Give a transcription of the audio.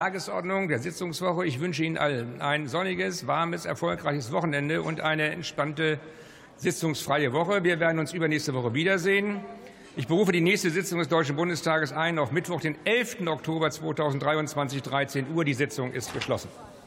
Tagesordnung der Sitzungswoche. Ich wünsche Ihnen allen ein sonniges, warmes, erfolgreiches Wochenende und eine entspannte, sitzungsfreie Woche. Wir werden uns übernächste Woche wiedersehen. Ich berufe die nächste Sitzung des Deutschen Bundestages ein auf Mittwoch, den 11. Oktober 2023, 13 Uhr. Die Sitzung ist geschlossen.